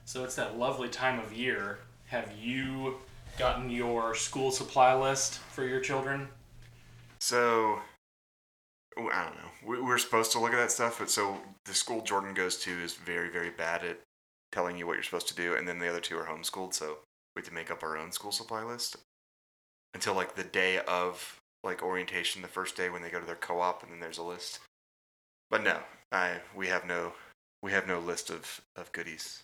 So it's that lovely time of year. Have you gotten your school supply list for your children? So, I don't know. We're supposed to look at that stuff, but so the school Jordan goes to is very, very bad at telling you what you're supposed to do, and then the other two are homeschooled, so we have to make up our own school supply list until like the day of like orientation, the first day when they go to their co-op, and then there's a list. But no, we have no list of goodies.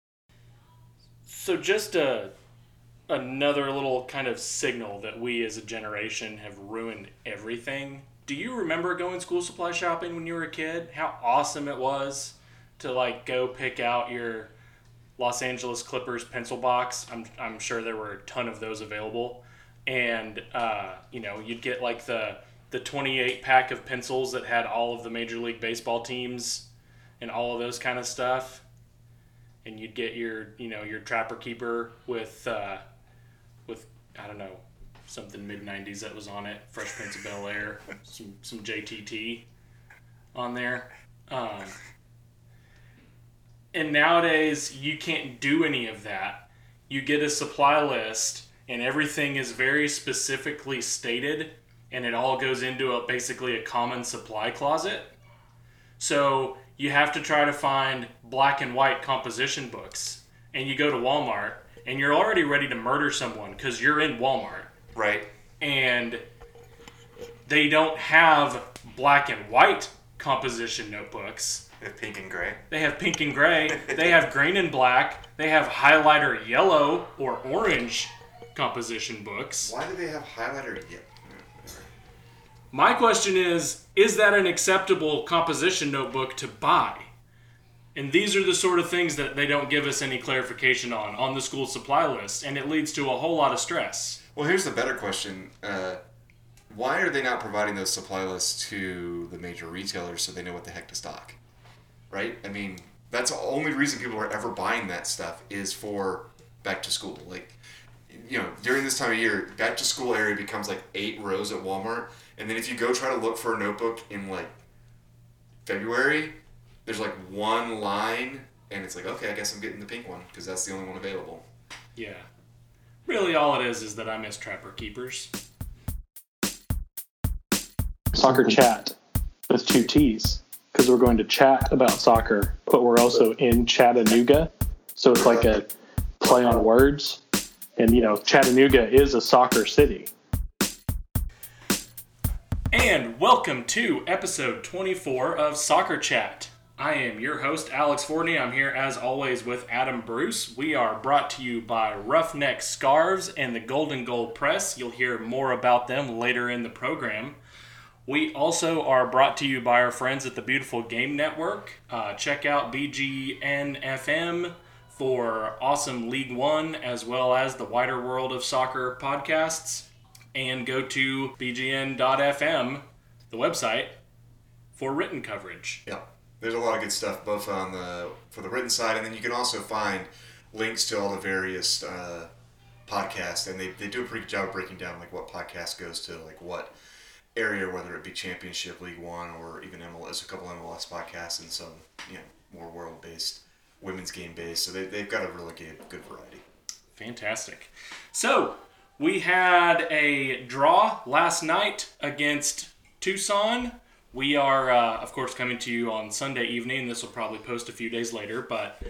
So just another little kind of signal that we as a generation have ruined everything. Do you remember going school supply shopping when you were a kid? How awesome it was to like go pick out your Los Angeles Clippers pencil box. I'm sure there were a ton of those available, and you'd get like the 28 pack of pencils that had all of the Major League Baseball teams and all of those kind of stuff, and you'd get your Trapper Keeper with I don't know, something mid 90s that was on it, Fresh Prince of Bel Air, some JTT on there. And nowadays, you can't do any of that. You get a supply list, and everything is very specifically stated, and it all goes into basically a common supply closet. So you have to try to find black and white composition books, and you go to Walmart, and you're already ready to murder someone because you're in Walmart. Right. And they don't have black and white composition notebooks. They have pink and gray. They have pink and gray. They have green and black. They have highlighter yellow or orange composition books. Why do they have highlighter yellow? My question is that an acceptable composition notebook to buy? And these are the sort of things that they don't give us any clarification on the school supply list, and it leads to a whole lot of stress. Well, here's the better question. Why are they not providing those supply lists to the major retailers so they know what the heck to stock? Right? I mean, that's the only reason people are ever buying that stuff is for back to school. Like, during this time of year, back to school area becomes like 8 rows at Walmart. And then if you go try to look for a notebook in like February, there's like one line, and it's like, okay, I guess I'm getting the pink one because that's the only one available. Yeah. Really, all it is that I miss Trapper Keepers. Soccer chat with 2 T's because we're going to chat about soccer, but we're also in Chattanooga, so it's like a play on words. And Chattanooga is a soccer city. And welcome to episode 24 of Soccer Chat. I am your host, Alex Fortney. I'm here, as always, with Adam Bruce. We are brought to you by Roughneck Scarves and the Golden Goal Press. You'll hear more about them later in the program. We also are brought to you by our friends at the Beautiful Game Network. Check out BGN FM for awesome League One, as well as the wider world of soccer podcasts. And go to bgn.fm, the website, for written coverage. Yeah. There's a lot of good stuff both for the written side, and then you can also find links to all the various podcasts, and they do a pretty good job of breaking down like what podcast goes to like what area, whether it be Championship, League One, or even MLS, a couple MLS podcasts, and some more world-based, women's game-based. So they've got a really good variety. Fantastic. So we had a draw last night against Tucson. We are, of course, coming to you on Sunday evening. This will probably post a few days later, but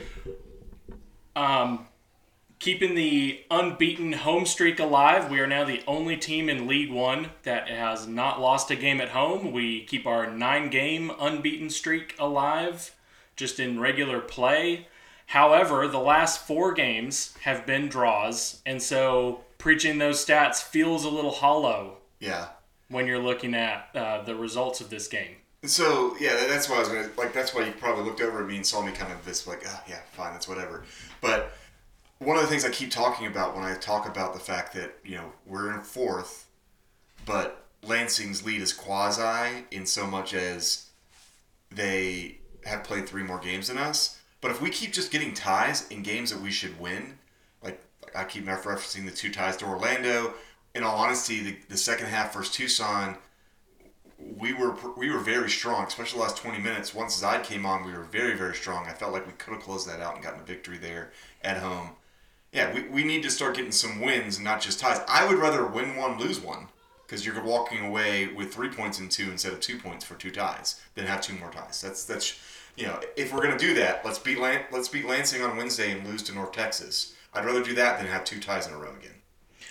keeping the unbeaten home streak alive. We are now the only team in League One that has not lost a game at home. We keep our 9-game unbeaten streak alive just in regular play. However, the last 4 games have been draws, and so preaching those stats feels a little hollow. Yeah. When you're looking at the results of this game. So, yeah, that's why I was going to, that's why you probably looked over at me and saw me kind of this, yeah, fine, that's whatever. But one of the things I keep talking about when I talk about the fact that, we're in 4th, but Lansing's lead is quasi in so much as they have played 3 more games than us. But if we keep just getting ties in games that we should win, like I keep referencing the 2 ties to Orlando. In all honesty, the second half versus Tucson, we were very strong, especially the last 20 minutes. Once Zide came on, we were very, very strong. I felt like we could have closed that out and gotten a victory there at home. Yeah, we need to start getting some wins and not just ties. I would rather win one, lose one, because you're walking away with 3 points in two instead of 2 points for 2 ties than have 2 more ties. That's if we're gonna do that, let's beat Lansing on Wednesday and lose to North Texas. I'd rather do that than have 2 ties in a row again.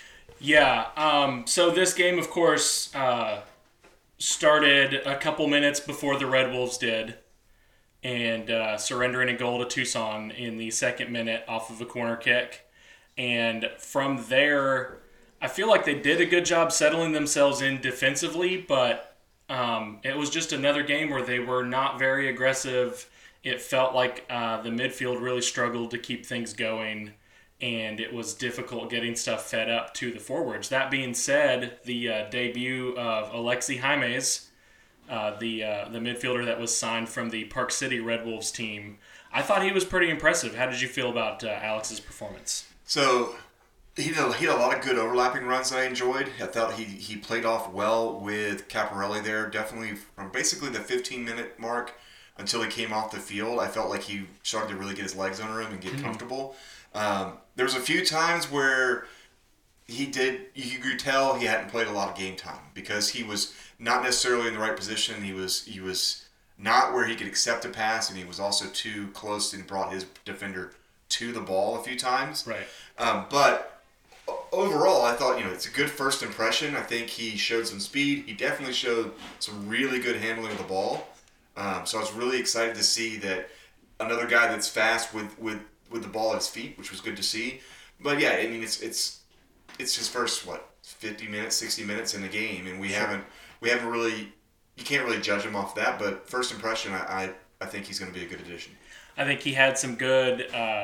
Yeah. So this game, of course, started a couple minutes before the Red Wolves did, and surrendering a goal to Tucson in the second minute off of a corner kick. And from there, I feel like they did a good job settling themselves in defensively, but it was just another game where they were not very aggressive. It felt like the midfield really struggled to keep things going, and it was difficult getting stuff fed up to the forwards. That being said, the debut of Alexi Jaimes, the midfielder that was signed from the Park City Red Wolves team, I thought he was pretty impressive. How did you feel about Alex's performance? So he had a lot of good overlapping runs that I enjoyed. I thought he played off well with Caparelli there. Definitely from basically the 15-minute mark until he came off the field, I felt like he started to really get his legs under him and get comfortable. There was a few times where you could tell he hadn't played a lot of game time because he was not necessarily in the right position. He was not where he could accept a pass, and he was also too close and brought his defender to the ball a few times. Right. But overall, I thought, it's a good first impression. I think he showed some speed. He definitely showed some really good handling of the ball. So I was really excited to see that another guy that's fast with the ball at his feet, which was good to see. But yeah, I mean, it's his first 50 minutes, 60 minutes in the game, and we haven't really, you can't really judge him off that. But first impression, I think he's going to be a good addition. I think he had some good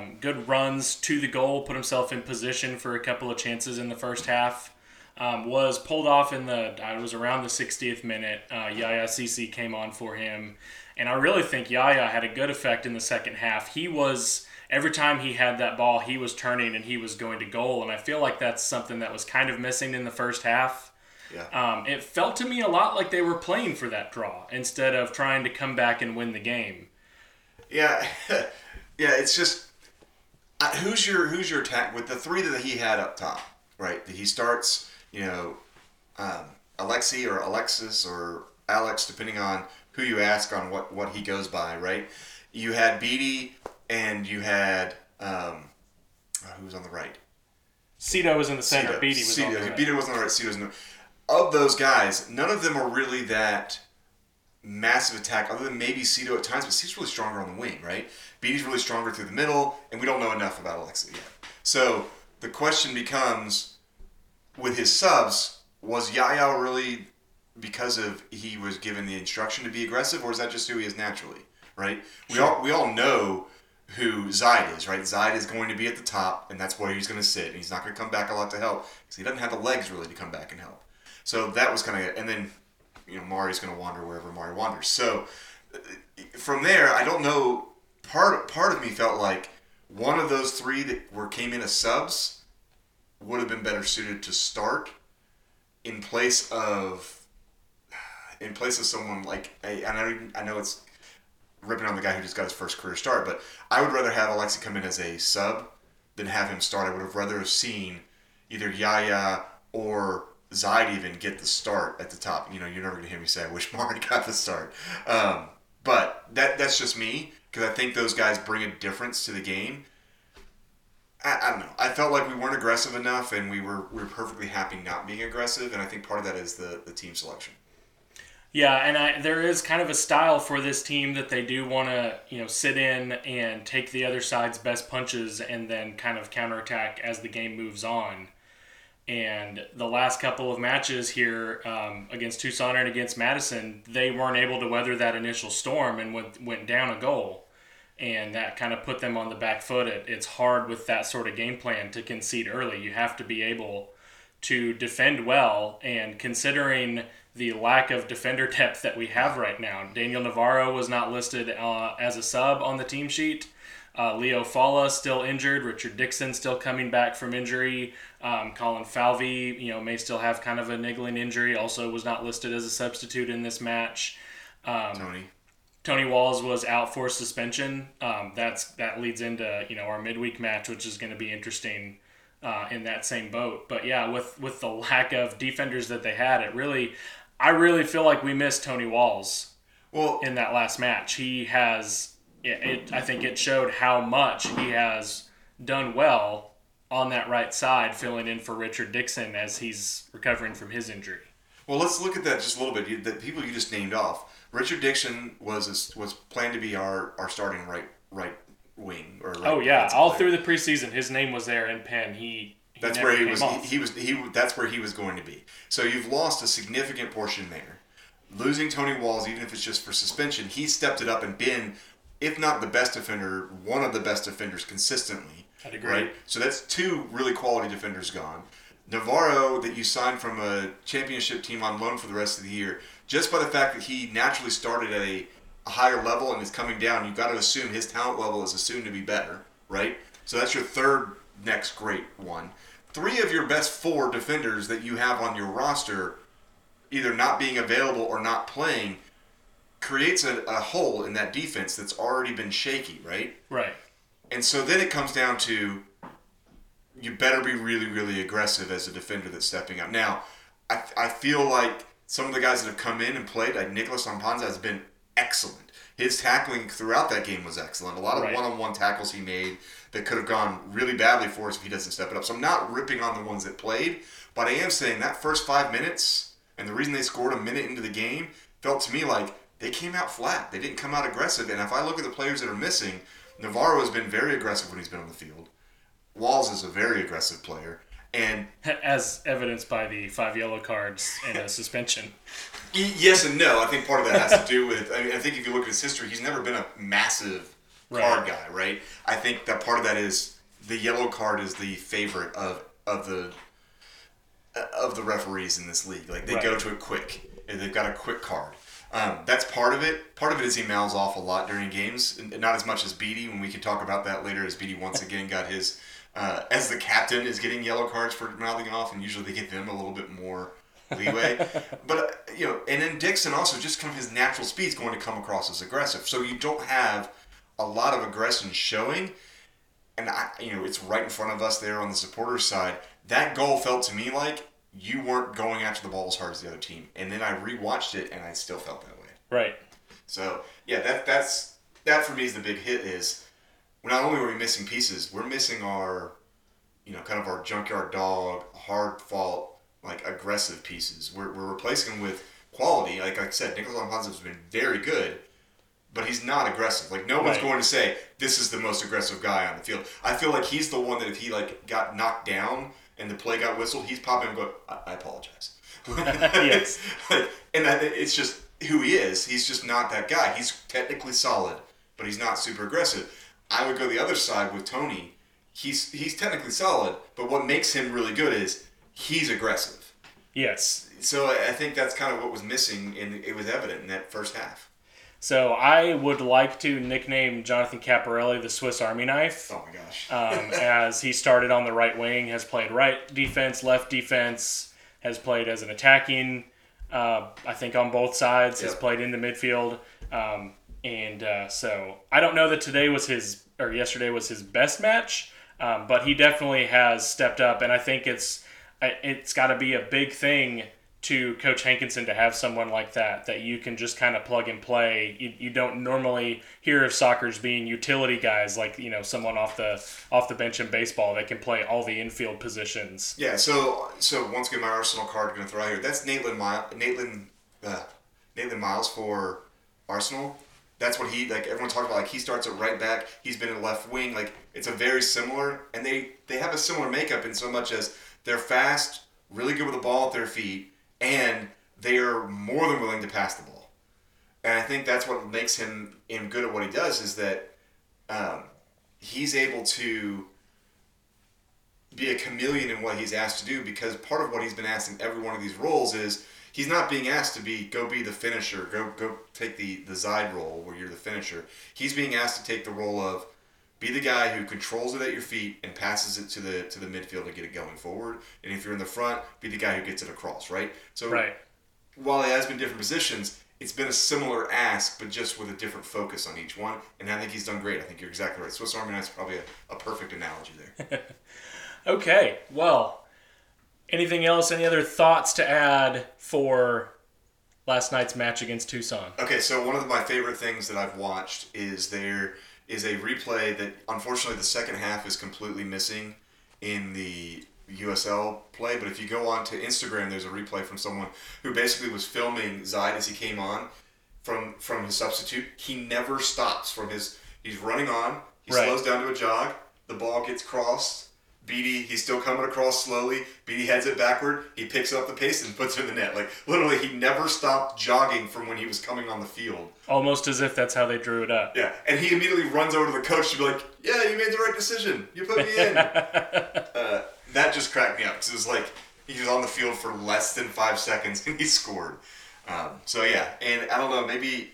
runs to the goal, put himself in position for a couple of chances in the first half. Was pulled off it was around the 60th minute. Yaya Cece came on for him. And I really think Yaya had a good effect in the second half. Every time he had that ball, he was turning and he was going to goal. And I feel like that's something that was kind of missing in the first half. Yeah. It felt to me a lot like they were playing for that draw instead of trying to come back and win the game. Yeah, it's just who's your attack with the 3 that he had up top, right? He starts, Alexi or Alexis or Alex, depending on who you ask on what he goes by, right? You had Beatty and you had who was on the right? Cito was in the center. Beatty was on the right. Beatty was on the right. Cito was on the. Of those guys, none of them are really that massive attack, other than maybe Cito at times, but Cito's really stronger on the wing, right? Beatty's really stronger through the middle, and we don't know enough about Alexi yet. So the question becomes, with his subs, was Yaya really because of he was given the instruction to be aggressive, or is that just who he is naturally, right? Sure. We all know who Zide is, right? Zide is going to be at the top, and that's where he's going to sit, and he's not going to come back a lot to help because he doesn't have the legs really to come back and help. So that was kind of it. And then Mari's going to wander wherever Mari wanders. So from there, I don't know. Part of me felt like one of those 3 that came in as subs would have been better suited to start in place of someone like I know it's ripping on the guy who just got his first career start, but I would rather have Alexi come in as a sub than have him start. I would have rather seen either Yaya or Zide even get the start at the top. You're never going to hear me say I wish Mari got the start. But that's just me, because I think those guys bring a difference to the game. I don't know. I felt like we weren't aggressive enough, and we were perfectly happy not being aggressive, and I think part of that is the team selection. Yeah, and there is kind of a style for this team that they do want to, sit in and take the other side's best punches and then kind of counterattack as the game moves on. And the last couple of matches here against Tucson and against Madison, they weren't able to weather that initial storm and went down a goal. And that kind of put them on the back foot. It's hard with that sort of game plan to concede early. You have to be able to defend well, and considering the lack of defender depth that we have right now, Daniel Navarro was not listed as a sub on the team sheet. Leo Falla still injured. Richard Dixon still coming back from injury. Colin Falvey, may still have kind of a niggling injury. Also was not listed as a substitute in this match. Tony Walls was out for suspension. That leads into our midweek match, which is going to be interesting in that same boat. But yeah, with the lack of defenders that they had, I really feel like we missed Tony Walls. Well, in that last match, he has. I think it showed how much he has done well on that right side, filling in for Richard Dixon as he's recovering from his injury. Well, let's look at that just a little bit. The people you just named off. Richard Dixon was planned to be our starting right wing or all through the preseason, his name was there in pen. That's where he was. That's where he was going to be. So you've lost a significant portion there. Losing Tony Walls, even if it's just for suspension, he stepped it up and been, if not the best defender, one of the best defenders consistently. I'd agree. Right? So that's two really quality defenders gone. Navarro, that you signed from a championship team on loan for the rest of the year, just by the fact that he naturally started at a higher level and is coming down, you've got to assume his talent level is assumed to be better, right? So that's your third next great one. 3 of your best 4 defenders that you have on your roster either not being available or not playing creates a hole in that defense that's already been shaky, right? Right. And so then it comes down to you better be really, really aggressive as a defender that's stepping up. Now, I feel like some of the guys that have come in and played, like Nicolas Ampanza, has been excellent. His tackling throughout that game was excellent. A lot of one-on-one tackles he made that could have gone really badly for us if he doesn't step it up. So I'm not ripping on the ones that played, but I am saying that first 5 minutes, and the reason they scored a minute into the game, felt to me like they came out flat. They didn't come out aggressive. And if I look at the players that are missing, Navarro has been very aggressive when he's been on the field. Walls is a very aggressive player. And as evidenced by the 5 yellow cards and a suspension. Yes and no. I think part of that has to do with, I think if you look at his history, he's never been a massive card guy, right? I think that part of that is the yellow card is the favorite of the referees in this league. Like, they go to it quick, and they've got a quick card. That's part of it. Part of it is he mouths off a lot during games, and not as much as Beatty, when we can talk about that later, as Beatty once again got his, as the captain is getting yellow cards for mouthing off, and usually they give him a little bit more leeway. But, and then Dixon also, just kind of his natural speed is going to come across as aggressive. So you don't have a lot of aggression showing, and it's right in front of us there on the supporters' side. That goal felt to me like you weren't going after the ball as hard as the other team. And then I rewatched it, and I still felt that way. Right. So, yeah, that for me is the big hit is, not only are we missing pieces, we're missing our, kind of our junkyard dog, hard fought, like, aggressive pieces. We're replacing them with quality. Like I said, Nicolas Ampanza has been very good, but he's not aggressive. Like, no one's going to say, this is the most aggressive guy on the field. I feel like he's the one that if he, got knocked down and the play got whistled, he's popping and going, I apologize. Yes. And it's just who he is. He's just not that guy. He's technically solid, but he's not super aggressive. I would go the other side with Tony. He's technically solid, but what makes him really good is he's aggressive. Yes. So I think that's kind of what was missing, and it was evident in that first half. So I would like to nickname Jonathan Caparelli the Swiss Army knife. Oh my gosh. As he started on the right wing, has played right defense, left defense, has played as an attacking, I think on both sides, has played in the midfield. So I don't know that yesterday was his best match, but he definitely has stepped up, and I think it's got to be a big thing to Coach Hankinson to have someone like that you can just kind of plug and play. You don't normally hear of soccer's being utility guys like, someone off the bench in baseball that can play all the infield positions. Yeah, so once again, my Arsenal card I'm going to throw out here. That's Nathan Miles for Arsenal. That's what everyone talks about, he starts at right back, he's been in left wing, it's a very similar, and they have a similar makeup in so much as they're fast, really good with the ball at their feet, and they are more than willing to pass the ball. And I think that's what makes him good at what he does, is that he's able to be a chameleon in what he's asked to do, because part of what he's been asked in every one of these roles is he's not being asked to go be the finisher, go take the Zide role where you're the finisher. He's being asked to take the role of Be the guy who controls it at your feet and passes it to the midfield to get it going forward. And if you're in the front, be the guy who gets it across, right? So while it has been different positions, it's been a similar ask, but just with a different focus on each one. And I think he's done great. I think you're exactly right. Swiss Army Knife's probably a perfect analogy there. Okay, well, anything else? Any other thoughts to add for last night's match against Tucson? Okay, so one of my favorite things that I've watched is there is a replay that, unfortunately, the second half is completely missing in the USL play, but if you go on to Instagram, there's a replay from someone who basically was filming Zaid as he came on from his substitute. He never stops he's running on, he slows down to a jog, the ball gets crossed, Beatty, he's still coming across slowly, Beatty heads it backward, he picks up the pace and puts it in the net. Like, literally, he never stopped jogging from when he was coming on the field. Almost as if that's how they drew it up. Yeah, and he immediately runs over to the coach to be like, yeah, you made the right decision, you put me in. That just cracked me up because it was like he was on the field for less than 5 seconds and he scored. So yeah, and I don't know, maybe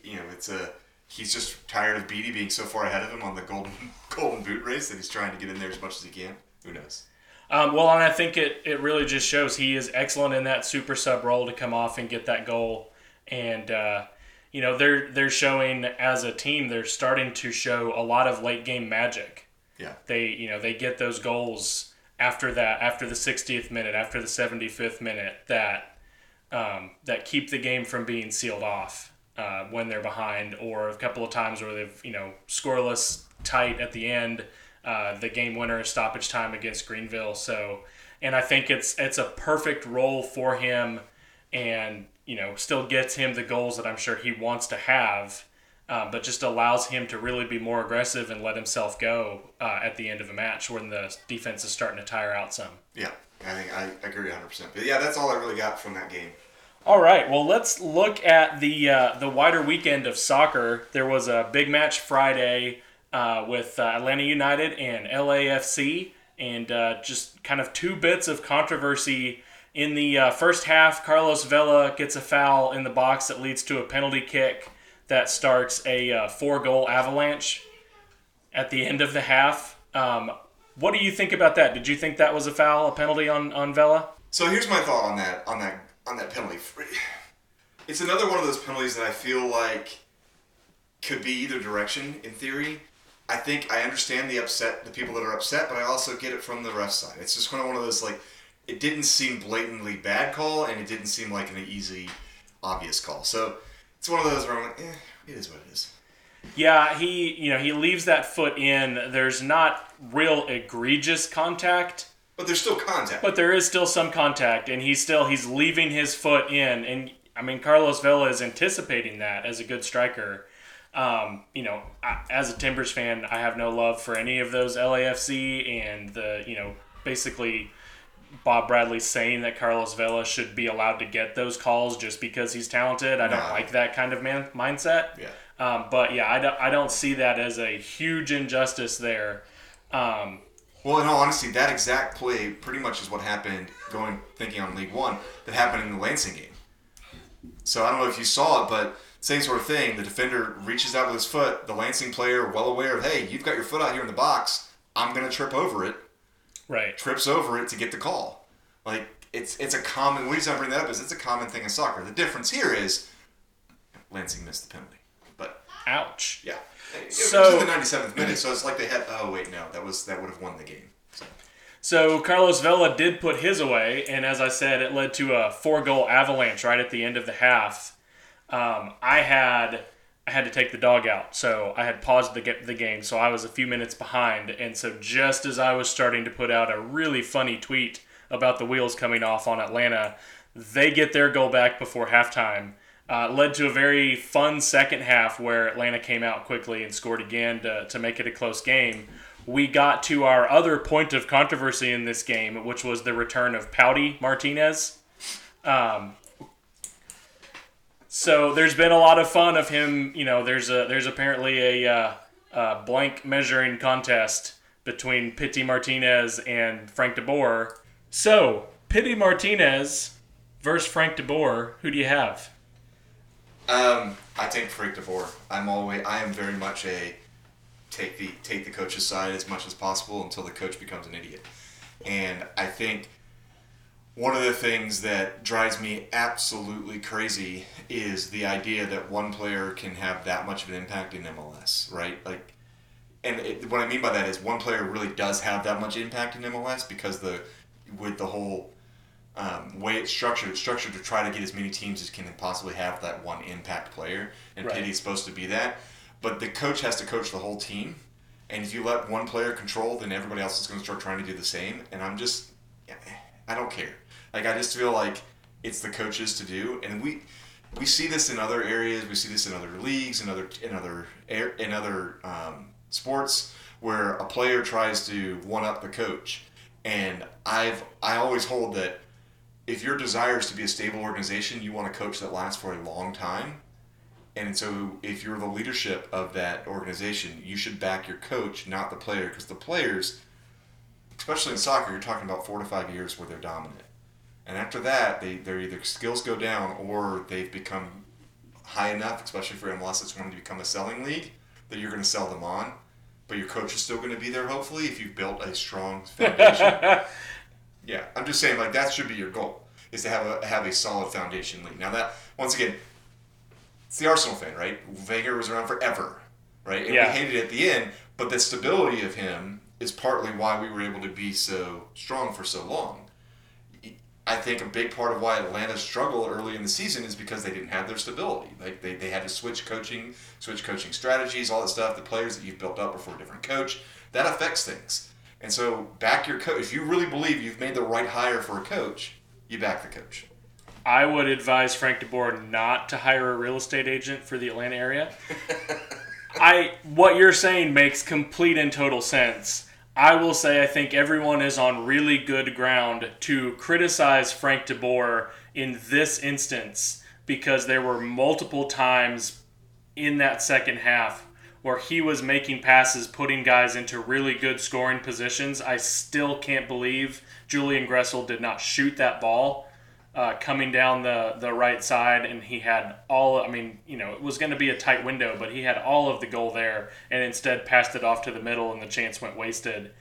he's just tired of Beatty being so far ahead of him on the golden boot race that he's trying to get in there as much as he can. Who knows? Well, and I think it really just shows he is excellent in that super sub role to come off and get that goal. And they're showing as a team, they're starting to show a lot of late game magic. Yeah, they get those goals after the 60th minute, after the 75th minute, that keep the game from being sealed off when they're behind, or a couple of times where they've scoreless tight at the end, the game winner stoppage time against Greenville. So, and I think it's a perfect role for him, and still gets him the goals that I'm sure he wants to have. But just allows him to really be more aggressive and let himself go at the end of a match when the defense is starting to tire out some. Yeah, I think I agree 100%. But yeah, that's all I really got from that game. All right, well, let's look at the wider weekend of soccer. There was a big match Friday with Atlanta United and LAFC, and just kind of two bits of controversy. In the first half, Carlos Vela gets a foul in the box that leads to a penalty kick that starts a 4-goal avalanche at the end of the half. What do you think about that? Did you think that was a foul, a penalty on Vela? So here's my thought on that penalty. It's another one of those penalties that I feel like could be either direction in theory. I think I understand the people that are upset, but I also get it from the ref side. It's just kind of one of those, like, it didn't seem blatantly bad call, and it didn't seem like an easy, obvious call. So it's one of those where I'm like, it is what it is. Yeah, he leaves that foot in. There's not real egregious contact. But there's still contact. But there is still some contact, and he's leaving his foot in. And, I mean, Carlos Vela is anticipating that as a good striker. As a Timbers fan, I have no love for any of those LAFC and basically Bob Bradley saying that Carlos Vela should be allowed to get those calls just because he's talented. I don't like that kind of mindset. Yeah. But yeah, I don't see that as a huge injustice there. Well, in all honesty, that exact play pretty much is what happened, thinking on League One, that happened in the Lansing game. So I don't know if you saw it, but same sort of thing. The defender reaches out with his foot. The Lansing player, well aware of, hey, you've got your foot out here in the box. I'm going to trip over it. Right. Trips over it to get the call. Like, it's a common... The reason I bring that up is it's a common thing in soccer. The difference here is Lansing missed the penalty. But... Ouch. Yeah. It was in the 97th minute, so it's like they had... Oh, wait, no. That would have won the game. So Carlos Vela did put his away, and as I said, it led to a 4-goal avalanche right at the end of the half. I had to take the dog out, so I had paused the game, so I was a few minutes behind. And so just as I was starting to put out a really funny tweet about the wheels coming off on Atlanta, they get their goal back before halftime. Led to a very fun second half where Atlanta came out quickly and scored again to make it a close game. We got to our other point of controversy in this game, which was the return of Pouty Martinez. So there's been a lot of fun of him. There's apparently a blank measuring contest between Pity Martinez and Frank de Boer. So Pity Martinez versus Frank de Boer. Who do you have? I take Frank de Boer. I am very much take the coach's side as much as possible until the coach becomes an idiot. And I think one of the things that drives me absolutely crazy is the idea that one player can have that much of an impact in MLS, right? Like, what I mean by that is one player really does have that much impact in MLS because with the whole way it's structured to try to get as many teams as can possibly have that one impact player, and Right. Pity's supposed to be that. But the coach has to coach the whole team, and if you let one player control, then everybody else is going to start trying to do the same. And I don't care. Like, I just feel like it's the coaches to do, and we see this in other areas. We see this in other leagues, in other sports, where a player tries to one up the coach. And I always hold that if your desire is to be a stable organization, you want a coach that lasts for a long time. And so if you're the leadership of that organization, you should back your coach, not the player, because the players, especially in soccer, you're talking about 4 to 5 years where they're dominant. And after that, their either skills go down or they've become high enough, especially for MLS that's wanting to become a selling league, that you're going to sell them on. But your coach is still going to be there, hopefully, if you've built a strong foundation. Yeah, I'm just saying, like, that should be your goal, is to have a solid foundation league. Now that, once again, it's the Arsenal fan, right? Wenger was around forever, right? And we hated it at the end, but the stability of him is partly why we were able to be so strong for so long. I think a big part of why Atlanta struggled early in the season is because they didn't have their stability. Like, they had to switch coaching strategies, all that stuff. The players that you've built up before a different coach, that affects things. And so back your coach. If you really believe you've made the right hire for a coach, you back the coach. I would advise Frank DeBoer not to hire a real estate agent for the Atlanta area. What you're saying makes complete and total sense. I will say I think everyone is on really good ground to criticize Frank DeBoer in this instance, because there were multiple times in that second half where he was making passes, putting guys into really good scoring positions. I still can't believe Julian Gressel did not shoot that ball coming down the right side, and he had it was going to be a tight window, but he had all of the goal there, and instead passed it off to the middle, and the chance went wasted.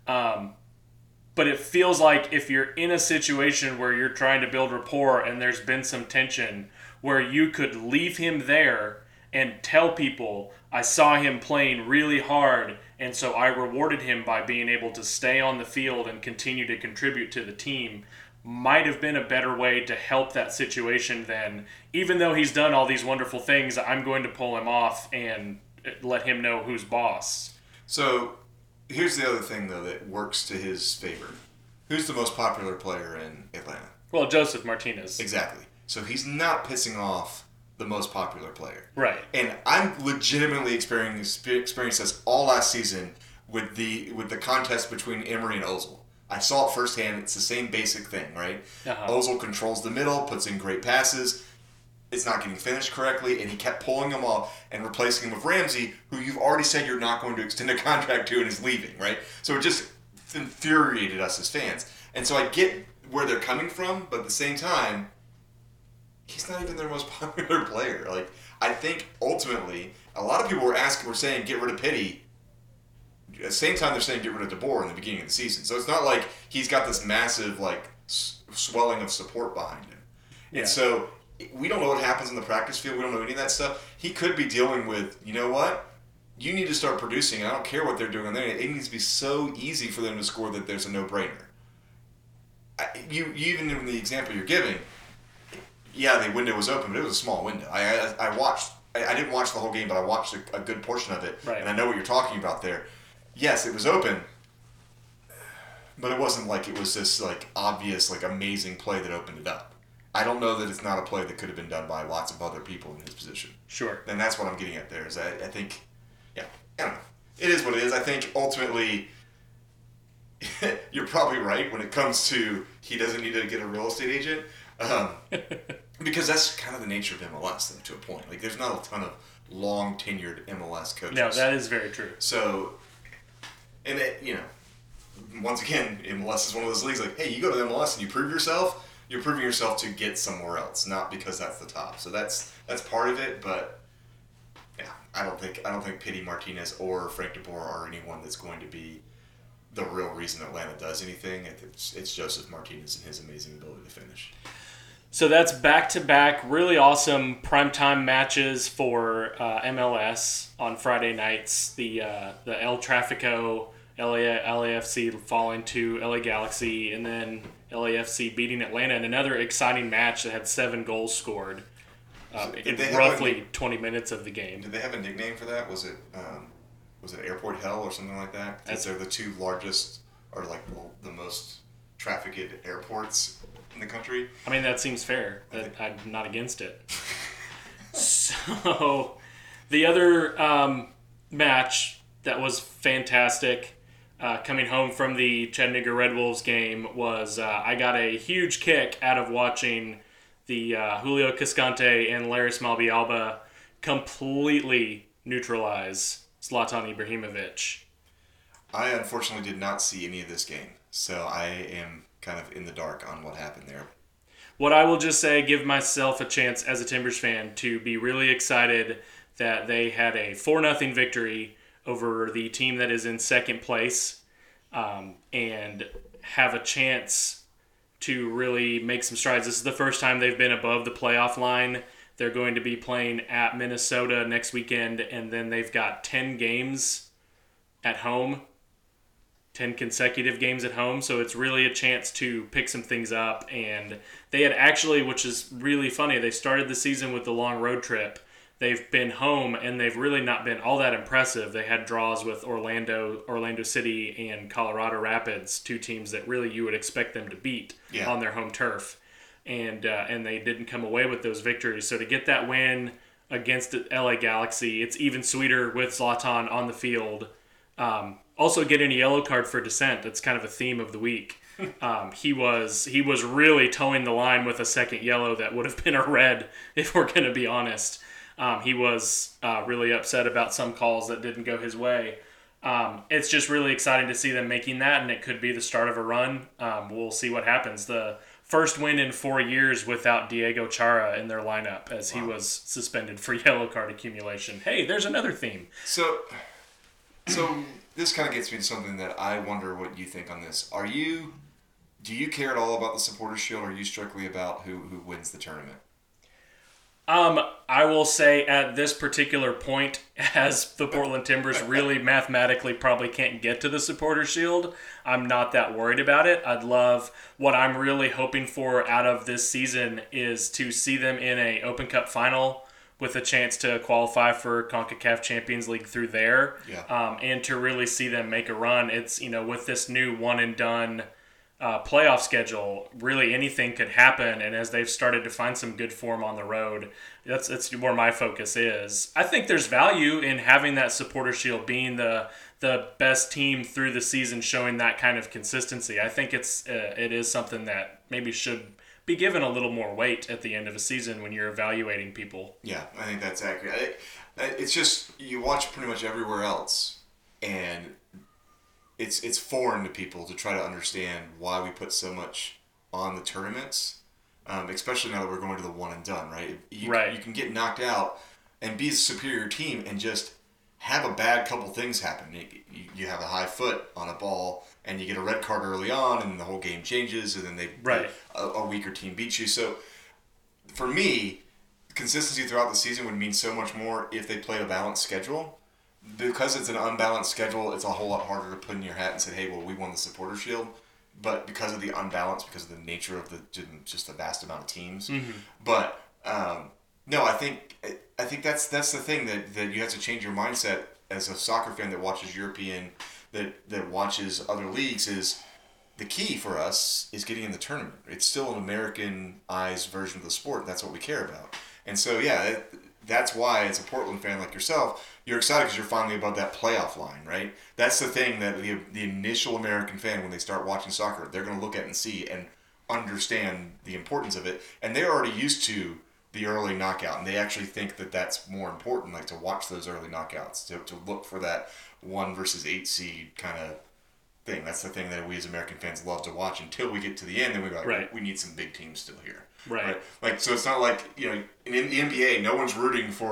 But it feels like if you're in a situation where you're trying to build rapport and there's been some tension, where you could leave him there and tell people, I saw him playing really hard, and so I rewarded him by being able to stay on the field and continue to contribute to the team, might have been a better way to help that situation than, even though he's done all these wonderful things, I'm going to pull him off and let him know who's boss. So here's the other thing, though, that works to his favor. Who's the most popular player in Atlanta? Well, Joseph Martinez. Exactly. So he's not pissing off the most popular player. Right. And I'm legitimately experienced this all last season with the contest between Emery and Ozil. I saw it firsthand. It's the same basic thing, right? Uh-huh. Ozil controls the middle, puts in great passes. It's not getting finished correctly, and he kept pulling him off and replacing him with Ramsey, who you've already said you're not going to extend a contract to and is leaving, right? So it just infuriated us as fans. And so I get where they're coming from, but at the same time, he's not even their most popular player. Like, I think ultimately, a lot of people were saying, get rid of Pity. At the same time, they're saying get rid of DeBoer in the beginning of the season. So it's not like he's got this massive, like, swelling of support behind him. Yeah. And so we don't know what happens in the practice field. We don't know any of that stuff. He could be dealing with, you know what? You need to start producing. I don't care what they're doing in there. It needs to be so easy for them to score that there's a no-brainer. You even in the example you're giving, yeah, the window was open, but it was a small window. I watched. I didn't watch the whole game, but I watched a good portion of it, right. And I know what you're talking about there. Yes, it was open, but it wasn't like it was this like obvious, like amazing play that opened it up. I don't know that it's not a play that could have been done by lots of other people in his position. Sure. And that's what I'm getting at there. Is I think, yeah, I don't know. It is what it is. I think ultimately, you're probably right when it comes to he doesn't need to get a real estate agent. Because that's kind of the nature of MLS, though, to a point. Like, there's not a ton of long-tenured MLS coaches. No, that is very true. So, and once again, MLS is one of those leagues like, hey, you go to MLS and you prove yourself, you're proving yourself to get somewhere else, not because that's the top. So that's part of it, but Yeah, I don't think Pity Martinez or Frank DeBoer are anyone that's going to be the real reason Atlanta does anything. It's Joseph Martinez and his amazing ability to finish. So that's back-to-back really awesome primetime matches for MLS on Friday nights. The El Tráfico LAFC falling to LA Galaxy, and then LAFC beating Atlanta in another exciting match that had 7 goals scored in roughly 20 minutes of the game. Did they have a nickname for that? Was it Airport Hell or something like that? Because they're the 2 largest, or like the most trafficked airports in the country. I mean, that seems fair. I'm not against it. So, the other match that was fantastic, coming home from the Chattanooga Red Wolves game, was I got a huge kick out of watching the Julio Cascante and Laris Malbialba completely neutralize Zlatan Ibrahimovic. I unfortunately did not see any of this game, so I am kind of in the dark on what happened there. What I will just say, give myself a chance as a Timbers fan to be really excited that they had a 4-0 victory over the team that is in second place, and have a chance to really make some strides. This is the first time they've been above the playoff line. They're going to be playing at Minnesota next weekend, and then they've got 10 games at home. 10 consecutive games at home, so it's really a chance to pick some things up. And they had actually, which is really funny, they started the season with the long road trip. They've been home, and they've really not been all that impressive. They had draws with Orlando City, and Colorado Rapids, 2 teams that really you would expect them to beat on their home turf. And they didn't come away with those victories. So to get that win against the LA Galaxy, it's even sweeter with Zlatan on the field. Also getting a yellow card for dissent. That's kind of a theme of the week. He was really towing the line with a second yellow that would have been a red, if we're going to be honest. He was really upset about some calls that didn't go his way. It's just really exciting to see them making that, and it could be the start of a run. We'll see what happens. The first win in 4 years without Diego Chara in their lineup, as he was suspended for yellow card accumulation. Hey, there's another theme. So this kind of gets me to something that I wonder what you think on this. Do you care at all about the Supporters' Shield, or are you strictly about who wins the tournament? I will say at this particular point, as the Portland Timbers really mathematically probably can't get to the Supporters' Shield, I'm not that worried about it. What I'm really hoping for out of this season is to see them in a Open Cup final with a chance to qualify for CONCACAF Champions League through there, and to really see them make a run. It's, with this new one-and-done playoff schedule, really anything could happen, and as they've started to find some good form on the road, that's where my focus is. I think there's value in having that Supporter Shield, being the best team through the season, showing that kind of consistency. I think it is something that maybe should be given a little more weight at the end of a season when you're evaluating people. Yeah, I think that's accurate. It's just, you watch pretty much everywhere else, and it's foreign to people to try to understand why we put so much on the tournaments, especially now that we're going to the one and done, right? You can get knocked out and be a superior team and just have a bad couple things happen. You have a high foot on a ball, and you get a red card early on, and the whole game changes, and then a weaker team beats you. So for me, consistency throughout the season would mean so much more if they played a balanced schedule. Because it's an unbalanced schedule, it's a whole lot harder to put in your hat and say, hey, well, we won the Supporter Shield. But because of the unbalance, because of the nature of just the vast amount of teams. Mm-hmm. But no, I think that's the thing that you have to change your mindset as a soccer fan that watches European, that watches other leagues. Is the key for us is getting in the tournament. It's still an Americanized version of the sport. That's what we care about. And so, that's why, as a Portland fan like yourself, you're excited because you're finally above that playoff line, right? That's the thing that the initial American fan, when they start watching soccer, they're going to look at and see and understand the importance of it. And they're already used to the early knockout, and they actually think that that's more important, like to watch those early knockouts, to look for that 1 versus 8 seed kind of thing. That's the thing that we as American fans love to watch until we get to the end, and we go, like, we need some big teams still here. Right. Like, so it's not like, in the NBA, no one's rooting for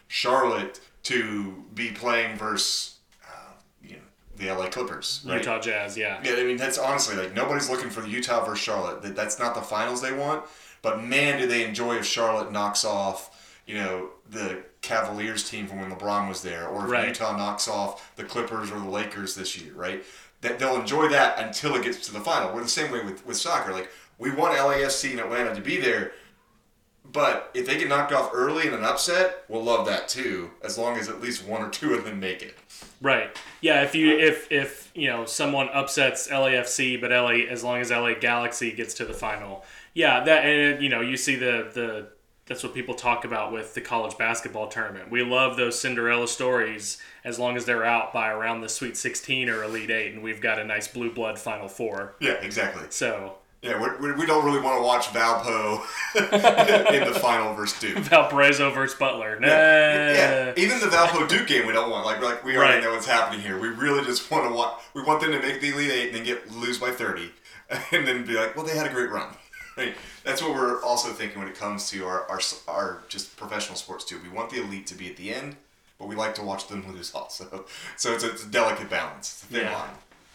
Charlotte to be playing versus the LA Clippers, right? Utah Jazz, yeah. Yeah, I mean, that's honestly, like, nobody's looking for the Utah versus Charlotte. That's not the finals they want. But, man, do they enjoy if Charlotte knocks off, the Cavaliers team from when LeBron was there. Or if Utah knocks off the Clippers or the Lakers this year, right? That they'll enjoy that until it gets to the final. We're the same way with soccer. Like, we want LAFC and Atlanta to be there. But if they get knocked off early in an upset, we'll love that too, as long as at least one or two of them make it. Right. Yeah. If someone upsets LAFC, but as long as LA Galaxy gets to the final, yeah. That and you see the that's what people talk about with the college basketball tournament. We love those Cinderella stories as long as they're out by around the Sweet 16 or Elite 8, and we've got a nice blue blood Final Four. Yeah. Exactly. So. Yeah, we don't really want to watch Valpo in the final versus Duke. Valparaiso versus Butler. Nah. Yeah, even the Valpo Duke game we don't want. Like we already know what's happening here. We really just want to watch. We want them to make the Elite Eight and then lose by 30, and then be like, well, they had a great run. Right? That's what we're also thinking when it comes to our just professional sports too. We want the elite to be at the end, but we like to watch them lose also. So it's a delicate balance. It's a thin line.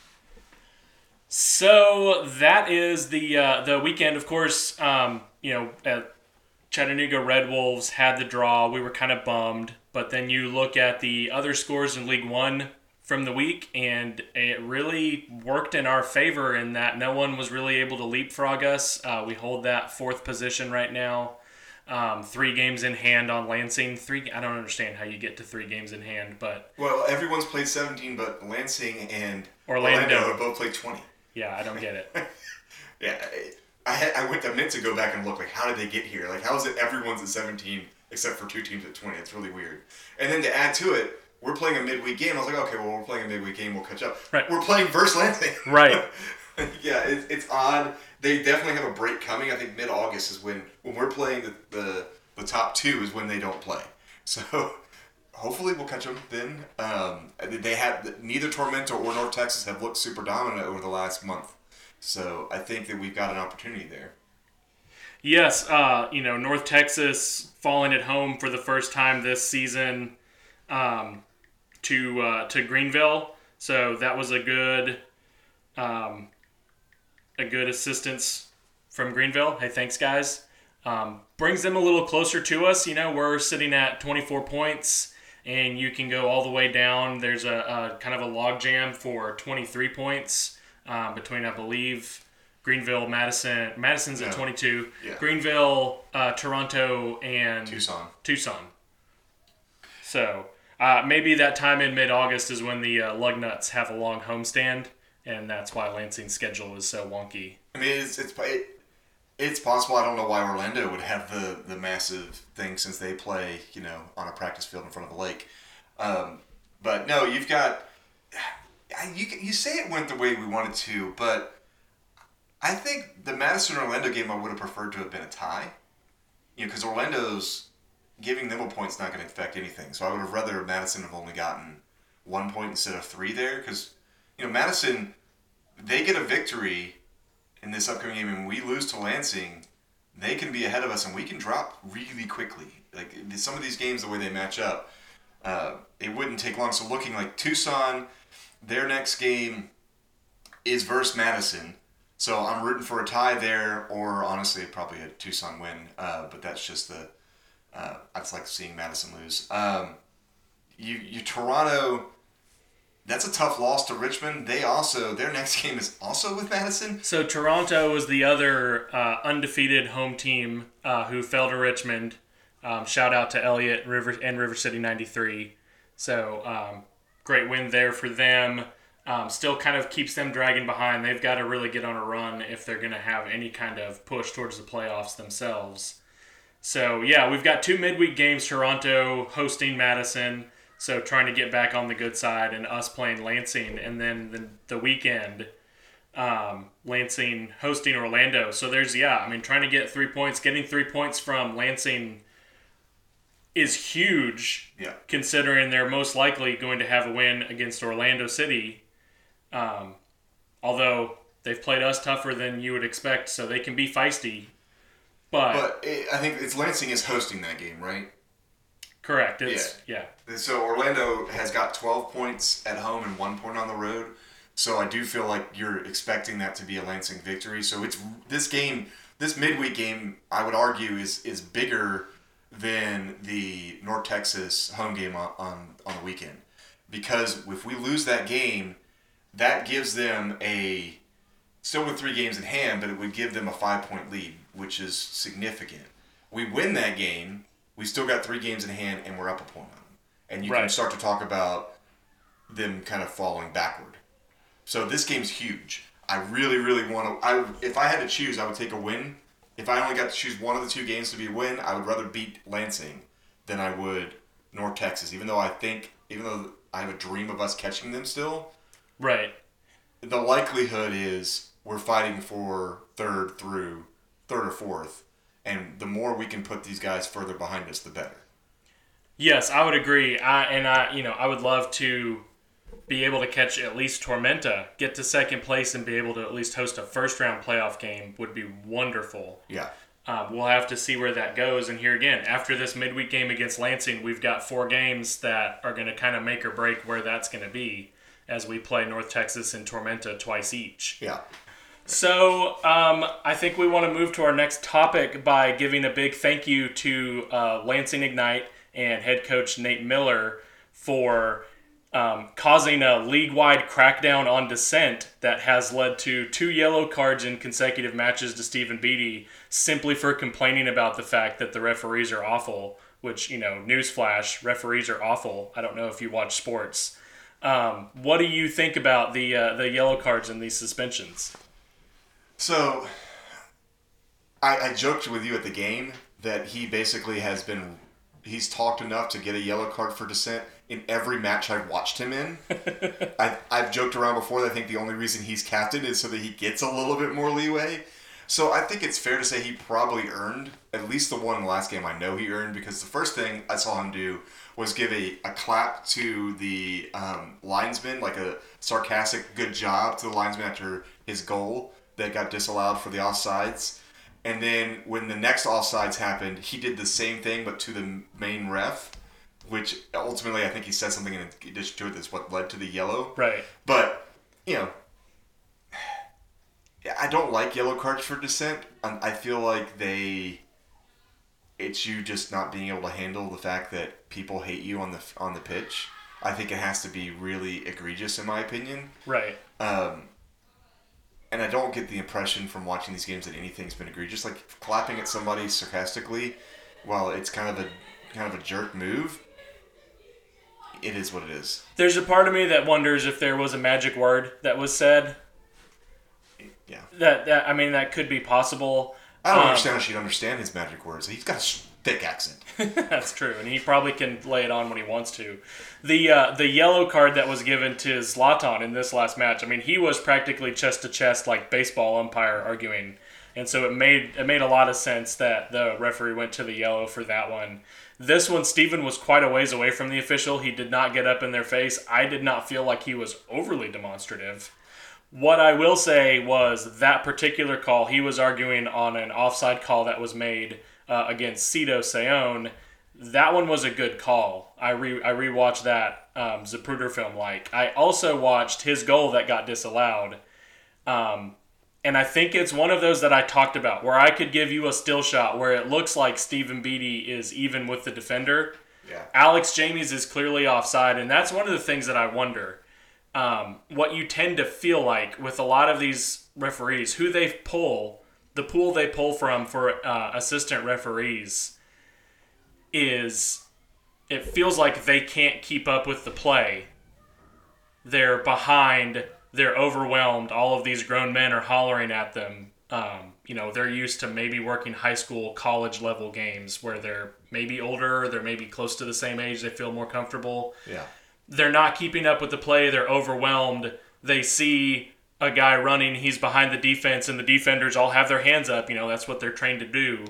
So that is the weekend. Of course, Chattanooga Red Wolves had the draw. We were kind of bummed, but then you look at the other scores in League One from the week, and it really worked in our favor in that no one was really able to leapfrog us. We hold that fourth position right now. 3 games in hand on Lansing. I don't understand how you get to 3 games in hand, but well, everyone's played 17, but Lansing and Orlando have both played 20. Yeah, I don't get it. Yeah, I meant to go back and look, like, how did they get here? Like, how is it everyone's at 17 except for 2 teams at 20? It's really weird. And then to add to it, we're playing a midweek game. I was like, okay, well, we're playing a midweek game. We'll catch up. Right. We're playing versus Lansing. Right. Yeah, it's odd. They definitely have a break coming. I think mid-August is when we're playing the top 2 is when they don't play. So hopefully we'll catch them then. They have neither Tormento or North Texas have looked super dominant over the last month. So I think that we've got an opportunity there. Yes, North Texas falling at home for the first time this season to Greenville. So that was a good assistance from Greenville. Hey, thanks, guys. Brings them a little closer to us. We're sitting at 24 points. And you can go all the way down. There's a kind of a log jam for 23 points between, I believe, Greenville, Madison. Madison's at 22. Yeah. Greenville, Toronto, and Tucson. So maybe that time in mid-August is when the Lugnuts have a long homestand, and that's why Lansing's schedule is so wonky. I mean, it's possible. I don't know why Orlando would have the massive thing since they play, on a practice field in front of a lake. But no, you've got... You say it went the way we wanted to, but I think the Madison-Orlando game I would have preferred to have been a tie. Because Orlando's giving them a point's not going to affect anything. So I would have rather Madison have only gotten 1 point instead of 3 there. Because, Madison, they get a victory in this upcoming game, and we lose to Lansing, they can be ahead of us, and we can drop really quickly. Like, some of these games, the way they match up, it wouldn't take long. So looking like Tucson, their next game is versus Madison. So I'm rooting for a tie there, or honestly, probably a Tucson win. But that's just I just like seeing Madison lose. Toronto... That's a tough loss to Richmond. Their next game is also with Madison. So Toronto was the other undefeated home team who fell to Richmond. Shout out to Elliott and River City 93. So great win there for them. Still kind of keeps them dragging behind. They've got to really get on a run if they're going to have any kind of push towards the playoffs themselves. So yeah, we've got 2 midweek games. Toronto hosting Madison. So trying to get back on the good side, and us playing Lansing, and then the weekend, Lansing hosting Orlando. So trying to get 3 points. Getting 3 points from Lansing is huge, considering they're most likely going to have a win against Orlando City. Although they've played us tougher than you would expect, so they can be feisty. But I think it's Lansing is hosting that game, right? Correct. Yeah. So Orlando has got 12 points at home and 1 point on the road. So I do feel like you're expecting that to be a Lansing victory. So it's this midweek game, I would argue, is bigger than the North Texas home game on the weekend. Because if we lose that game, that gives them still with 3 games in hand, but it would give them a 5-point lead, which is significant. We win that game, we still got 3 games in hand, and we're up a point on them. And you can start to talk about them kind of falling backward. So this game's huge. I really, really want to. If I had to choose, I would take a win. If I only got to choose one of the 2 games to be a win, I would rather beat Lansing than I would North Texas. Even though I have a dream of us catching them still. Right. The likelihood is we're fighting for third or fourth, and the more we can put these guys further behind us, the better. Yes, I would agree. I would love to be able to catch at least Tormenta, get to second place, and be able to at least host a first-round playoff game would be wonderful. Yeah. We'll have to see where that goes. And here again, after this midweek game against Lansing, we've got 4 games that are going to kind of make or break where that's going to be as we play North Texas and Tormenta twice each. Yeah. So I think we want to move to our next topic by giving a big thank you to Lansing Ignite and head coach Nate Miller for causing a league-wide crackdown on dissent that has led to 2 yellow cards in consecutive matches to Stephen Beatty simply for complaining about the fact that the referees are awful, which, newsflash, referees are awful. I don't know if you watch sports. What do you think about the yellow cards and these suspensions? So, I joked with you at the game that he basically he's talked enough to get a yellow card for dissent in every match I've watched him in. I've joked around before that I think the only reason he's captain is so that he gets a little bit more leeway. So I think it's fair to say he probably earned, at least the one in the last game I know he earned, because the first thing I saw him do was give a clap to the linesman, like a sarcastic good job to the linesman after his goal that got disallowed for the offsides. And then when the next offsides happened, he did the same thing but to the main ref, which ultimately I think he said something in addition to it that's what led to the yellow. Right. But, I don't like yellow cards for dissent. I feel like it's you just not being able to handle the fact that people hate you on the pitch. I think it has to be really egregious in my opinion. Right. And I don't get the impression from watching these games that anything's been egregious. Like clapping at somebody sarcastically, while it's kind of a jerk move, it is what it is. There's a part of me that wonders if there was a magic word that was said. Yeah. That could be possible. I don't understand how she'd understand his magic words. He's got a thick accent. That's true, and he probably can lay it on when he wants to. The yellow card that was given to Zlatan in this last match, he was practically chest to chest like baseball umpire arguing, and so it made a lot of sense that the referee went to the yellow for that one. This one, Steven was quite a ways away from the official. He did not get up in their face. I did not feel like he was overly demonstrative. What I will say was that particular call, he was arguing on an offside call that was made against Cito Seon. That one was a good call. I rewatched that Zapruder film. I also watched his goal that got disallowed. And I think it's one of those that I talked about where I could give you a still shot where it looks like Stephen Beatty is even with the defender. Yeah. Alex Jamies is clearly offside, and that's one of the things that I wonder. What you tend to feel like with a lot of these referees, who they pull, the pool they pull from for assistant referees is, it feels like they can't keep up with the play. They're behind, they're overwhelmed, all of these grown men are hollering at them. They're used to maybe working high school, college level games where they're maybe older, they're maybe close to the same age, they feel more comfortable. Yeah. They're not keeping up with the play. They're overwhelmed. They see a guy running. He's behind the defense, and the defenders all have their hands up. That's what they're trained to do.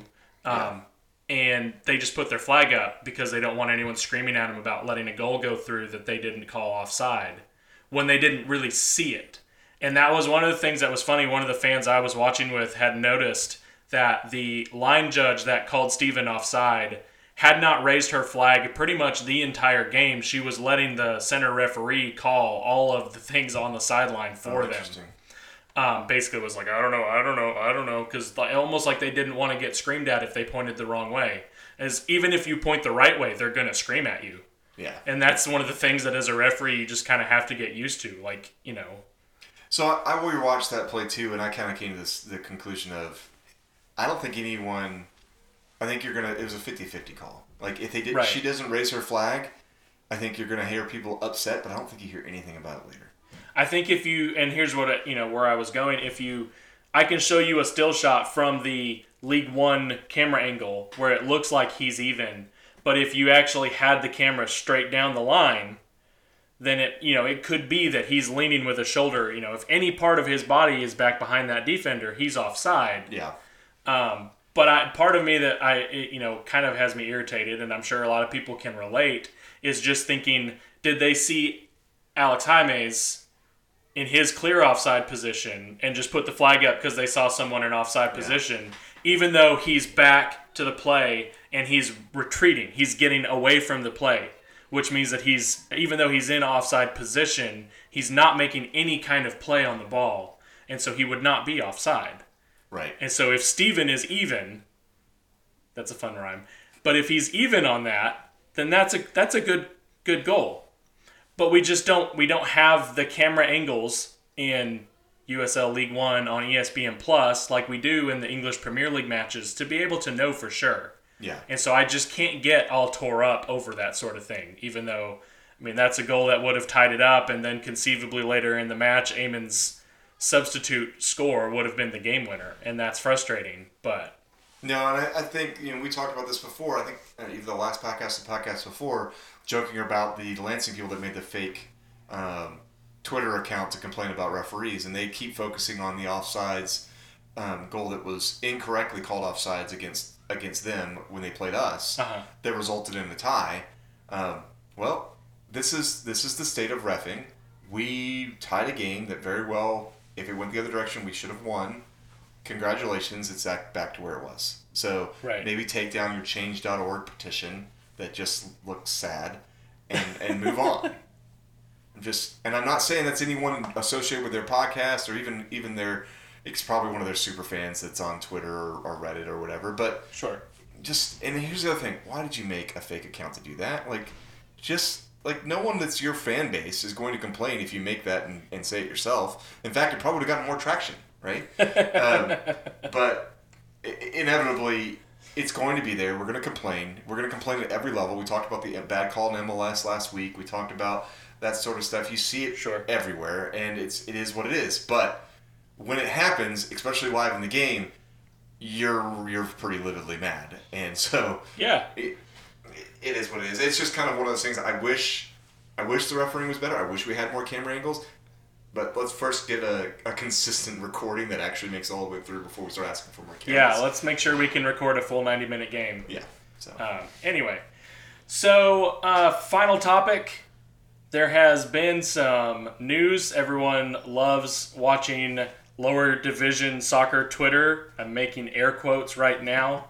And they just put their flag up because they don't want anyone screaming at them about letting a goal go through that they didn't call offside when they didn't really see it. And that was one of the things that was funny. One of the fans I was watching with had noticed that the line judge that called Steven offside had not raised her flag pretty much the entire game. She was letting the center referee call all of the things on the sideline for them. Basically was like, I don't know, because almost like they didn't want to get screamed at if they pointed the wrong way. As even if you point the right way, they're going to scream at you. Yeah. And that's one of the things that as a referee, you just kind of have to get used to. Like, you know. So I rewatched that play too, and I kind of came to the conclusion of, I don't think anyone, I think it was a 50-50 call. Like, if she doesn't raise her flag, I think you're going to hear people upset, but I don't think you hear anything about it later. I think if you, and here's what, where I was going, I can show you a still shot from the League One camera angle where it looks like he's even, but if you actually had the camera straight down the line, then it could be that he's leaning with a shoulder. If any part of his body is back behind that defender, he's offside. Yeah. But part of me that kind of has me irritated, and I'm sure a lot of people can relate, is just thinking, did they see Alex Jaimes in his clear offside position and just put the flag up because they saw someone in offside position, even though he's back to the play and he's retreating, he's getting away from the play, which means that even though he's in offside position, he's not making any kind of play on the ball, and so he would not be offside. Right. And so if Steven is even, that's a fun rhyme, but if he's even on that, then that's a good goal. But we don't have the camera angles in USL League One on ESPN Plus like we do in the English Premier League matches to be able to know for sure. Yeah. And so I just can't get all tore up over that sort of thing, even though, that's a goal that would have tied it up, and then conceivably later in the match, Eamon's substitute score would have been the game winner, and that's frustrating. But no, and I think we talked about this before. I think either the last podcast, the podcast before, joking about the Lansing people that made the fake Twitter account to complain about referees, and they keep focusing on the offsides goal that was incorrectly called offsides against them when they played us, that resulted in the tie. Well, this is the state of reffing. We tied a game that very well, if it went the other direction, we should have won. Congratulations, it's back to where it was. So maybe take down your change.org petition that just looks sad and move on. And I'm not saying that's anyone associated with their podcast or even their, it's probably one of their super fans that's on Twitter or Reddit or whatever, but sure. And here's the other thing, why did you make a fake account to do that? No one that's your fan base is going to complain if you make that and say it yourself. In fact, it probably would have gotten more traction, right? But inevitably, it's going to be there. We're going to complain. We're going to complain at every level. We talked about the bad call in MLS last week. We talked about that sort of stuff. You see it everywhere, and it is what it is. But when it happens, especially live in the game, you're pretty lividly mad. And so it is what it is. It's just kind of one of those things. I wish the refereeing was better. I wish we had more camera angles. But let's first get a consistent recording that actually makes it all the way through before we start asking for more cameras. Yeah, let's make sure we can record a full 90-minute game. Yeah. So anyway, final topic. There has been some news. Everyone loves watching lower division soccer Twitter. I'm making air quotes right now.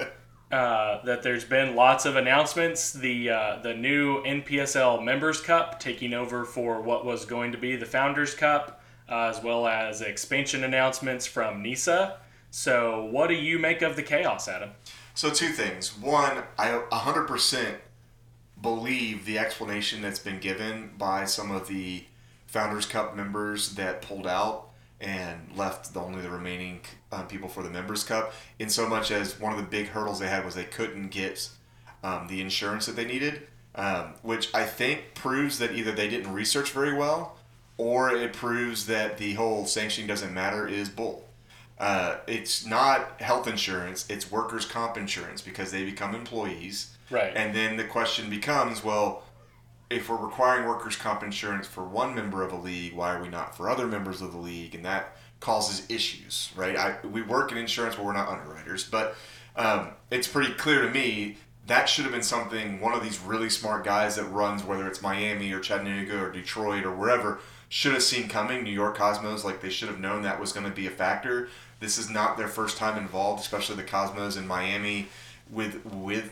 That there's been lots of announcements. The new NPSL Members Cup taking over for what was going to be the Founders Cup, as well as expansion announcements from NISA. So what do you make of the chaos, Adam? So two things. One, I 100% believe the explanation that's been given by some of the Founders Cup members that pulled out and left only the remaining people for the Members Cup, in so much as one of the big hurdles they had was they couldn't get the insurance that they needed, which I think proves that either they didn't research very well or it proves that the whole sanctioning doesn't matter is bull. It's not health insurance, it's workers' comp insurance because they become employees. Right. And then the question becomes, well, if we're requiring workers' comp insurance for one member of a league, why are we not for other members of the league? And that causes issues, right? We work in insurance, but we're not underwriters. But it's pretty clear to me that should have been something one of these really smart guys that runs, whether it's Miami or Chattanooga or Detroit or wherever, should have seen coming. New York Cosmos, they should have known that was going to be a factor. This is not their first time involved, especially the Cosmos in Miami with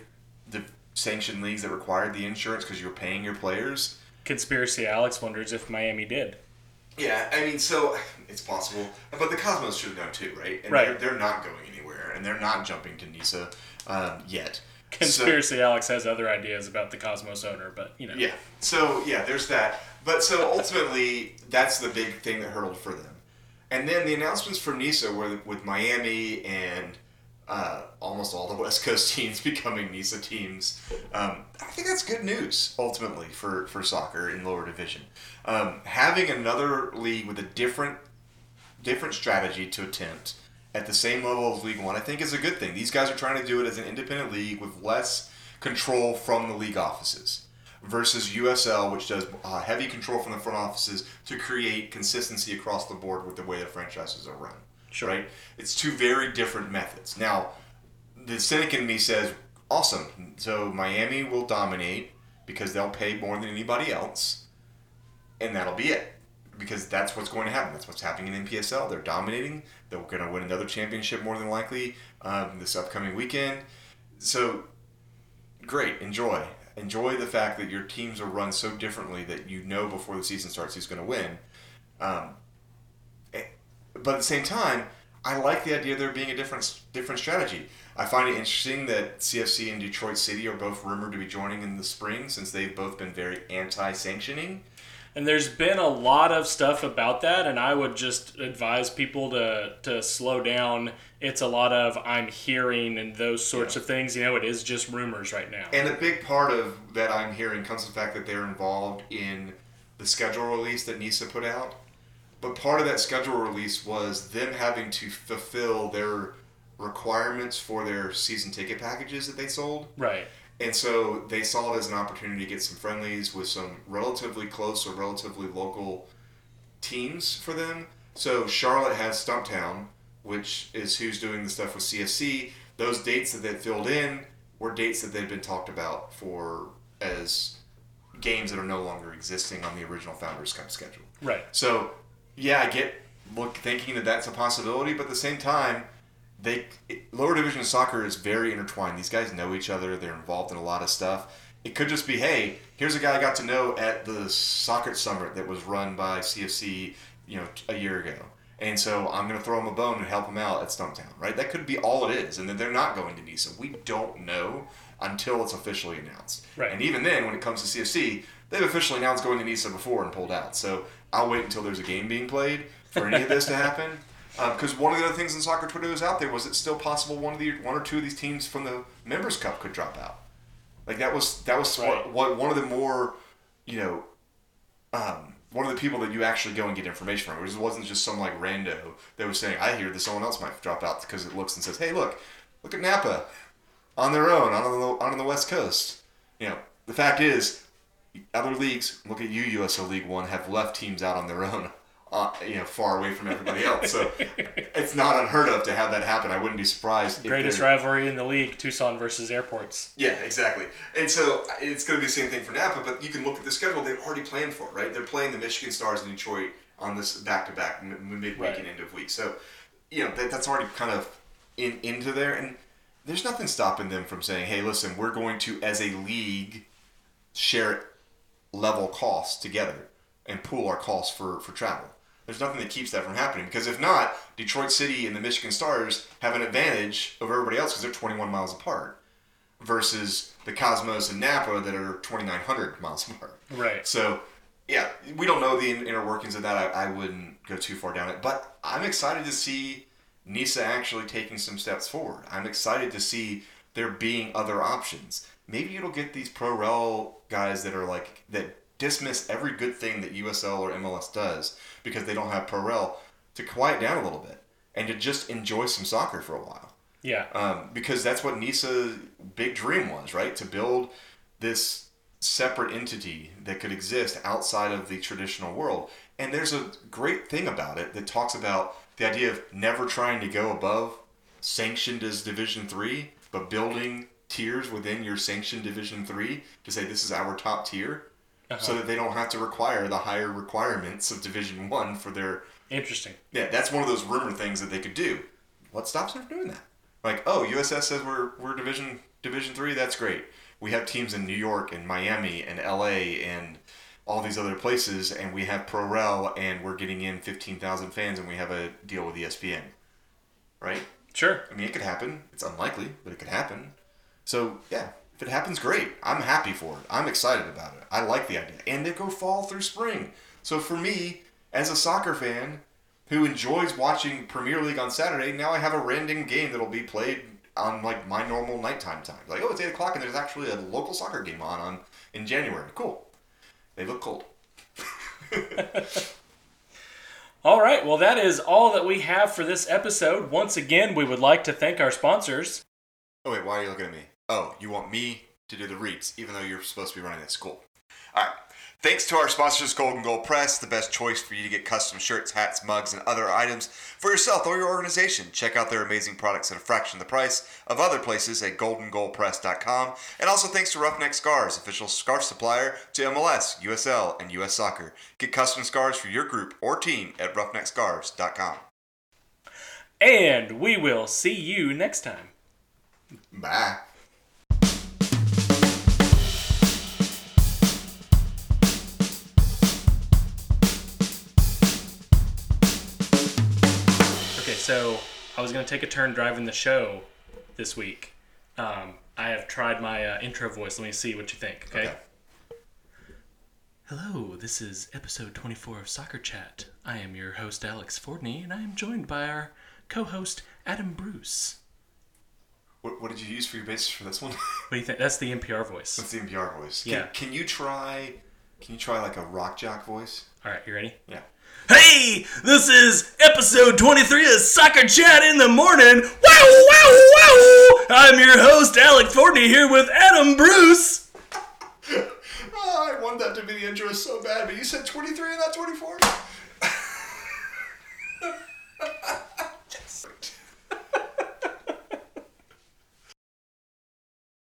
the sanctioned leagues that required the insurance because you were paying your players. Conspiracy Alex wonders if Miami did. Yeah, I mean, so it's possible, but the Cosmos should have known too, right? And right. They're not going anywhere, and they're not jumping to NISA yet. Conspiracy Alex has other ideas about the Cosmos owner, but you know. Yeah. So yeah, there's that. But so ultimately, that's the big thing that hurdled for them. And then the announcements from NISA were with Miami and almost all the West Coast teams becoming NISA teams. I think that's good news, ultimately, for soccer in lower division. Having another league with a different strategy to attempt at the same level as League One, I think is a good thing. These guys are trying to do it as an independent league with less control from the league offices versus USL, which does heavy control from the front offices to create consistency across the board with the way the franchises are run. Sure. Right? It's two very different methods. Now, the cynic in me says, awesome. So Miami will dominate because they'll pay more than anybody else, and that'll be it. Because that's what's going to happen. That's what's happening in NPSL. They're dominating. They're going to win another championship more than likely this upcoming weekend. So, great. Enjoy. Enjoy the fact that your teams are run so differently that you know before the season starts who's going to win. But at the same time, I like the idea of there being a different strategy. I find it interesting that CFC and Detroit City are both rumored to be joining in the spring since they've both been very anti-sanctioning. And there's been a lot of stuff about that, and I would just advise people to slow down. It's a lot of I'm hearing and those sorts of things. You know, it is just rumors right now. And a big part of that I'm hearing comes from the fact that they're involved in the schedule release that NISA put out. But part of that schedule release was them having to fulfill their requirements for their season ticket packages that they sold. Right. And so they saw it as an opportunity to get some friendlies with some relatively close or relatively local teams for them. So Charlotte has Stumptown, which is who's doing the stuff with CFC. Those dates that they filled in were dates that they'd been talked about for as games that are no longer existing on the original Founders Cup schedule. Right. So, yeah, I get thinking that that's a possibility, but at the same time, lower division soccer is very intertwined. These guys know each other. They're involved in a lot of stuff. It could just be, hey, here's a guy I got to know at the soccer summit that was run by CFC, a year ago. And so I'm going to throw him a bone and help him out at Stumptown, right? That could be all it is. And then they're not going to NISA. We don't know until it's officially announced. Right. And even then, when it comes to CFC, they've officially announced going to NISA before and pulled out. So I'll wait until there's a game being played for any of this to happen. Because one of the other things in Soccer Twitter that was out there was it's still possible one or two of these teams from the Members Cup could drop out. Like that was right. what one of the more, one of the people that you actually go and get information from. It wasn't just some like rando that was saying, I hear that someone else might drop out because it looks and says, hey, look at Napa on their own, on the West Coast. The fact is, other leagues, look at USL League One, have left teams out on their own. Far away from everybody else. So it's not unheard of to have that happen. I wouldn't be surprised. Greatest rivalry in the league, Tucson versus Airports. Yeah, exactly. And so it's going to be the same thing for Napa, but you can look at the schedule they've already planned for, right? They're playing the Michigan Stars in Detroit on this back-to-back, midweek and end of week. So, that's already kind of into there. And there's nothing stopping them from saying, hey, listen, we're going to, as a league, share level costs together and pool our costs for travel. There's nothing that keeps that from happening, because if not, Detroit City and the Michigan Stars have an advantage over everybody else because they're 21 miles apart versus the Cosmos and Napa that are 2,900 miles apart. Right. So, yeah, we don't know the inner workings of that. I wouldn't go too far down it. But I'm excited to see NISA actually taking some steps forward. I'm excited to see there being other options. Maybe it'll get these pro-rel guys that are that dismiss every good thing that USL or MLS does because they don't have pro-rel to quiet down a little bit and to just enjoy some soccer for a while. Yeah. Because that's what NISA's big dream was, right? To build this separate entity that could exist outside of the traditional world. And there's a great thing about it that talks about the idea of never trying to go above sanctioned as Division 3, but building tiers within your sanctioned Division 3 to say this is our top tier. So that they don't have to require the higher requirements of Division 1 for their... Interesting. Yeah, that's one of those rumor things that they could do. What stops them from doing that? Like, USS says we're Division Division III, that's great. We have teams in New York and Miami and LA and all these other places, and we have Pro-Rel, and we're getting in 15,000 fans, and we have a deal with ESPN. Right? Sure. I mean, it could happen. It's unlikely, but it could happen. So, yeah, if it happens, great. I'm happy for it. I'm excited about it. I like the idea. And they go fall through spring. So for me, as a soccer fan who enjoys watching Premier League on Saturday, now I have a random game that'll be played on like my normal nighttime time. Like, oh, it's 8 o'clock and there's actually a local soccer game on in January. Cool. They look cold. All right, well, that is all that we have for this episode. Once again, we would like to thank our sponsors. Oh, wait, why are you looking at me? Oh, you want me to do the reads, even though you're supposed to be running this. Cool. All right. Thanks to our sponsors, Golden Goal Press, the best choice for you to get custom shirts, hats, mugs, and other items for yourself or your organization. Check out their amazing products at a fraction of the price of other places at goldengoalpress.com. And also thanks to Roughneck Scarves, official scarf supplier to MLS, USL, and US Soccer. Get custom scarves for your group or team at roughneckscarves.com. And we will see you next time. Bye. So I was going to take a turn driving the show this week. I have tried my intro voice. Let me see what you think, okay? Hello, this is episode 24 of Soccer Chat. I am your host, Alex Fordney, and I am joined by our co-host, Adam Bruce. What did you use for your basis for this one? What do you think? That's the NPR voice. That's the NPR voice. Yeah. Can you try like a rock jock voice? All right, you ready? Yeah. Hey, this is episode 23 of Soccer Chat in the Morning. Wow, wow, wow! I'm your host, Alex Fortney, here with Adam Bruce. Oh, I want that to be the intro so bad, but you said 23 and not 24?